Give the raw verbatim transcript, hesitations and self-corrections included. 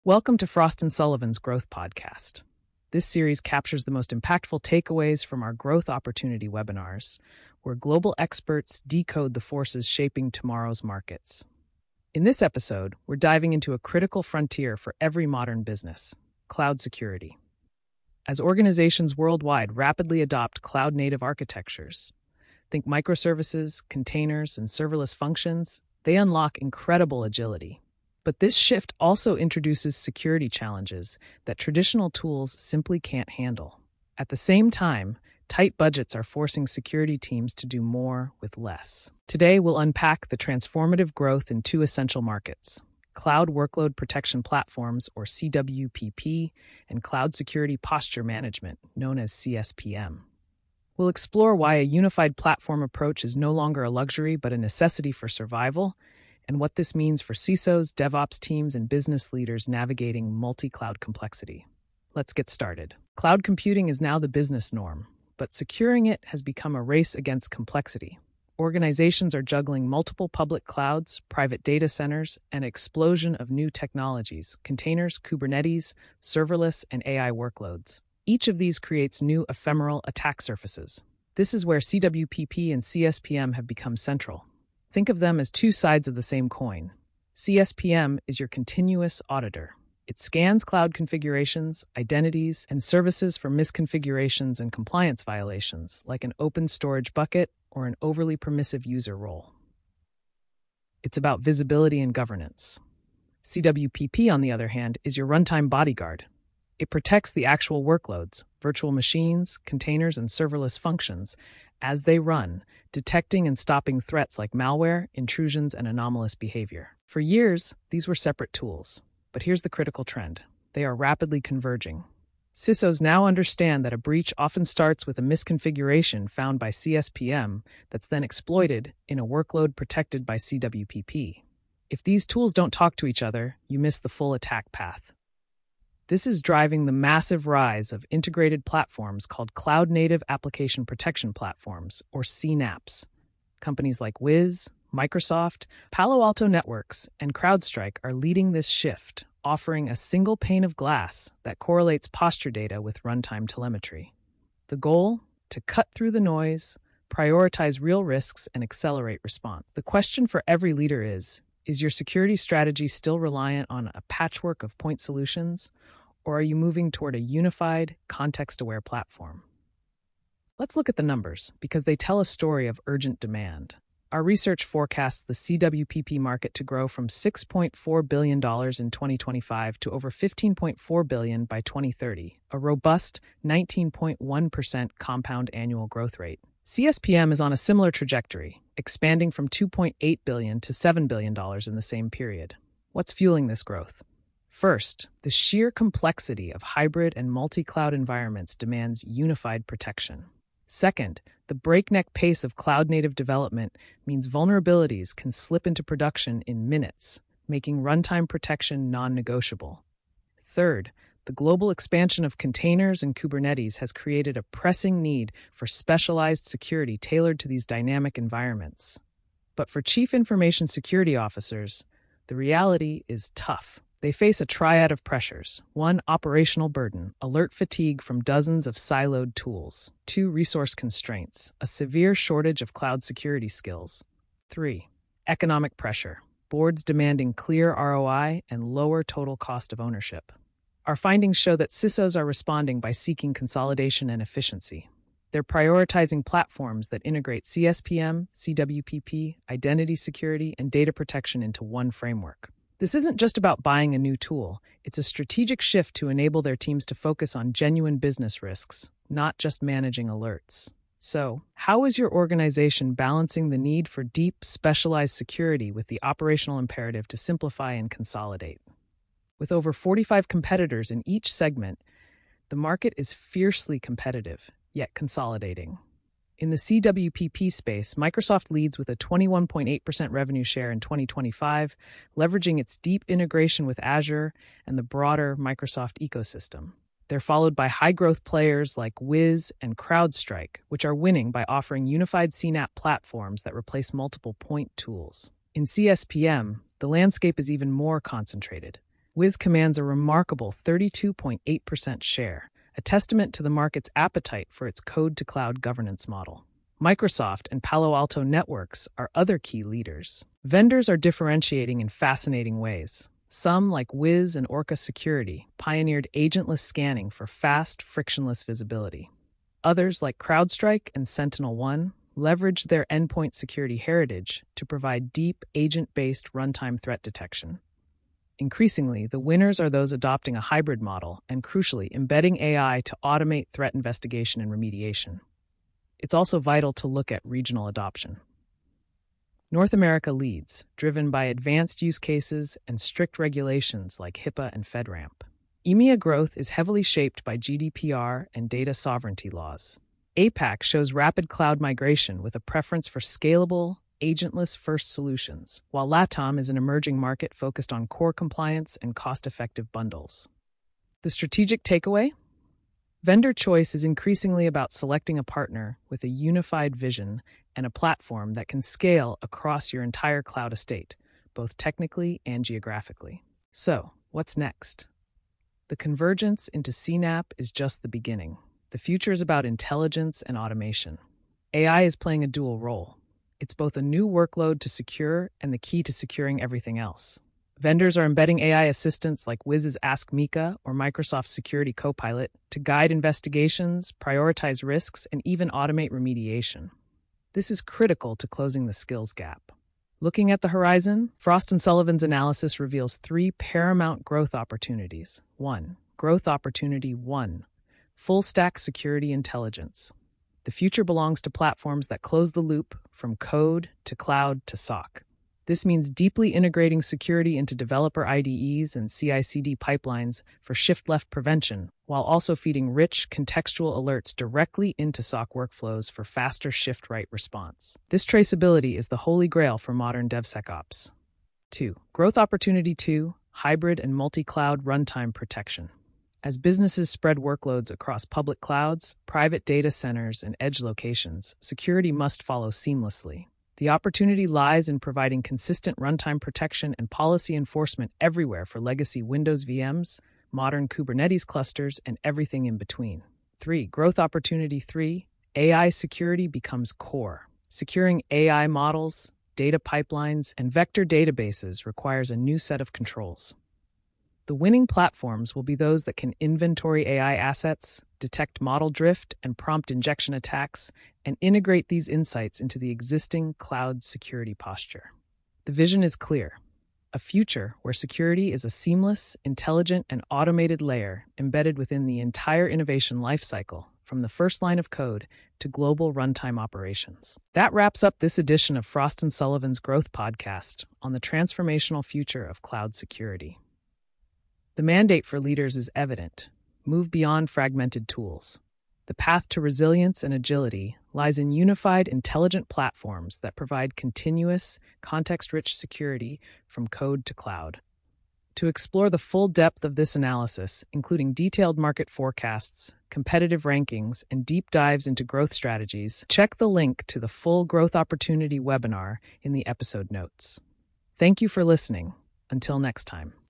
Welcome to Frost and Sullivan's Growth Podcast. This series captures the most impactful takeaways from our growth opportunity webinars, where global experts decode the forces shaping tomorrow's markets. In this episode, we're diving into a critical frontier for every modern business: cloud security. As organizations worldwide rapidly adopt cloud-native architectures, think microservices, containers, and serverless functions, they unlock incredible agility. But this shift also introduces security challenges that traditional tools simply can't handle. At the same time, tight budgets are forcing security teams to do more with less. Today, we'll unpack the transformative growth in two essential markets: Cloud Workload Protection Platforms, or C W P P, and Cloud Security Posture Management, known as C S P M. We'll explore why a unified platform approach is no longer a luxury but a necessity for survival, and what this means for C I S Os, DevOps teams, and business leaders navigating multi-cloud complexity. Let's get started. Cloud computing is now the business norm, but securing it has become a race against complexity. Organizations are juggling multiple public clouds, private data centers, and an explosion of new technologies: containers, Kubernetes, serverless, and A I workloads. Each of these creates new ephemeral attack surfaces. This is where C W P P and C S P M have become central. Think of them as two sides of the same coin. C S P M is your continuous auditor. It scans cloud configurations, identities, and services for misconfigurations and compliance violations, like an open storage bucket or an overly permissive user role. It's about visibility and governance. C W P P, on the other hand, is your runtime bodyguard. It protects the actual workloads, virtual machines, containers, and serverless functions as they run, detecting and stopping threats like malware, intrusions, and anomalous behavior. For years, these were separate tools. But here's the critical trend: they are rapidly converging. C I S Os now understand that a breach often starts with a misconfiguration found by C S P M that's then exploited in a workload protected by C W P P. If these tools don't talk to each other, you miss the full attack path. This is driving the massive rise of integrated platforms called Cloud Native Application Protection Platforms, or C NAPs. Companies like Wiz, Microsoft, Palo Alto Networks, and CrowdStrike are leading this shift, offering a single pane of glass that correlates posture data with runtime telemetry. The goal? To cut through the noise, prioritize real risks, and accelerate response. The question for every leader is, is your security strategy still reliant on a patchwork of point solutions, or are you moving toward a unified, context-aware platform? Let's look at the numbers, because they tell a story of urgent demand. Our research forecasts the C W P P market to grow from six point four billion dollars in twenty twenty-five to over fifteen point four billion dollars by twenty thirty, a robust nineteen point one percent compound annual growth rate. C S P M is on a similar trajectory, expanding from two point eight billion dollars to seven billion dollars in the same period. What's fueling this growth? First, the sheer complexity of hybrid and multi-cloud environments demands unified protection. Second, the breakneck pace of cloud-native development means vulnerabilities can slip into production in minutes, making runtime protection non-negotiable. Third, the global expansion of containers and Kubernetes has created a pressing need for specialized security tailored to these dynamic environments. But for chief information security officers, the reality is tough. They face a triad of pressures. One, operational burden, alert fatigue from dozens of siloed tools. Two, resource constraints, a severe shortage of cloud security skills. Three, economic pressure, boards demanding clear R O I and lower total cost of ownership. Our findings show that C I S Os are responding by seeking consolidation and efficiency. They're prioritizing platforms that integrate C S P M, C W P P, identity security, and data protection into one framework. This isn't just about buying a new tool. It's a strategic shift to enable their teams to focus on genuine business risks, not just managing alerts. So, how is your organization balancing the need for deep, specialized security with the operational imperative to simplify and consolidate? With over forty-five competitors in each segment, the market is fiercely competitive, yet consolidating. In the C W P P space, Microsoft leads with a twenty-one point eight percent revenue share in twenty twenty-five, leveraging its deep integration with Azure and the broader Microsoft ecosystem. They're followed by high-growth players like Wiz and CrowdStrike, which are winning by offering unified C NAP platforms that replace multiple point tools. In C S P M, the landscape is even more concentrated. Wiz commands a remarkable thirty-two point eight percent share, a testament to the market's appetite for its code-to-cloud governance model. Microsoft and Palo Alto Networks are other key leaders. Vendors are differentiating in fascinating ways. Some, like Wiz and Orca Security, pioneered agentless scanning for fast, frictionless visibility. Others, like CrowdStrike and SentinelOne, leveraged their endpoint security heritage to provide deep, agent-based runtime threat detection. Increasingly, the winners are those adopting a hybrid model and, crucially, embedding A I to automate threat investigation and remediation. It's also vital to look at regional adoption. North America leads, driven by advanced use cases and strict regulations like HIPAA and FedRAMP. E M E A growth is heavily shaped by G D P R and data sovereignty laws. APAC shows rapid cloud migration with a preference for scalable, agentless first solutions, while LATAM is an emerging market focused on core compliance and cost-effective bundles. The strategic takeaway? Vendor choice is increasingly about selecting a partner with a unified vision and a platform that can scale across your entire cloud estate, both technically and geographically. So, what's next? The convergence into C NAPP is just the beginning. The future is about intelligence and automation. A I is playing a dual role. It's both a new workload to secure and the key to securing everything else. Vendors are embedding A I assistants like Wiz's Ask Mika or Microsoft's Security Copilot to guide investigations, prioritize risks, and even automate remediation. This is critical to closing the skills gap. Looking at the horizon, Frost and Sullivan's analysis reveals three paramount growth opportunities. One, growth opportunity one, full-stack security intelligence. The future belongs to platforms that close the loop from code to cloud to S O C. This means deeply integrating security into developer I D Es and C I C D pipelines for shift-left prevention, while also feeding rich, contextual alerts directly into S O C workflows for faster shift-right response. This traceability is the holy grail for modern DevSecOps. Two, growth opportunity two, hybrid and multi-cloud runtime protection. As businesses spread workloads across public clouds, private data centers, and edge locations, security must follow seamlessly. The opportunity lies in providing consistent runtime protection and policy enforcement everywhere for legacy Windows V Ms, modern Kubernetes clusters, and everything in between. Three, growth opportunity three, A I security becomes core. Securing A I models, data pipelines, and vector databases requires a new set of controls. The winning platforms will be those that can inventory A I assets, detect model drift and prompt injection attacks, and integrate these insights into the existing cloud security posture. The vision is clear: a future where security is a seamless, intelligent, and automated layer embedded within the entire innovation lifecycle, from the first line of code to global runtime operations. That wraps up this edition of Frost and Sullivan's Growth Podcast on the transformational future of cloud security. The mandate for leaders is evident: move beyond fragmented tools. The path to resilience and agility lies in unified, intelligent platforms that provide continuous, context-rich security from code to cloud. To explore the full depth of this analysis, including detailed market forecasts, competitive rankings, and deep dives into growth strategies, check the link to the full Growth Opportunity webinar in the episode notes. Thank you for listening. Until next time.